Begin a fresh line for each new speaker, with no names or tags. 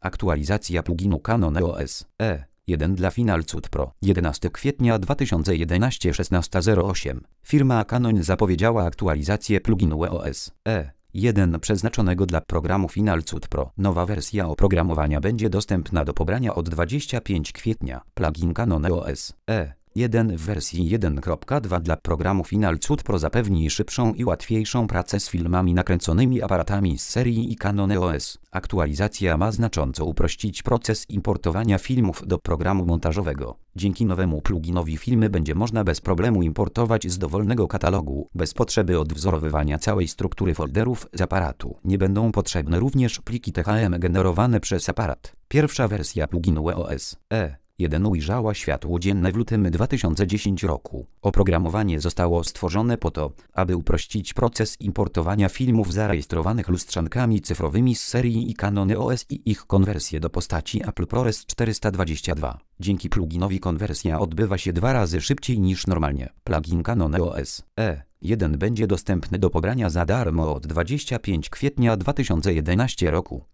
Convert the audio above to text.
Aktualizacja pluginu Canon EOS E1 dla Final Cut Pro. 11 kwietnia 2011 16:08. Firma Canon zapowiedziała aktualizację pluginu EOS E1 przeznaczonego dla programu Final Cut Pro. Nowa wersja oprogramowania będzie dostępna do pobrania od 25 kwietnia. Plugin Canon EOS E1 w wersji 1.2 dla programu Final Cut Pro zapewni szybszą i łatwiejszą pracę z filmami nakręconymi aparatami z serii i Canon EOS. Aktualizacja ma znacząco uprościć proces importowania filmów do programu montażowego. Dzięki nowemu pluginowi filmy będzie można bez problemu importować z dowolnego katalogu, bez potrzeby odwzorowywania całej struktury folderów z aparatu. Nie będą potrzebne również pliki THM generowane przez aparat. Pierwsza wersja pluginu EOS E1 ujrzała światło dzienne w lutym 2010 roku. Oprogramowanie zostało stworzone po to, aby uprościć proces importowania filmów zarejestrowanych lustrzankami cyfrowymi z serii i Canon EOS i ich konwersję do postaci Apple ProRes 422. Dzięki pluginowi konwersja odbywa się 2 razy szybciej niż normalnie. Plugin Canon EOS E1 będzie dostępny do pobrania za darmo od 25 kwietnia 2011 roku.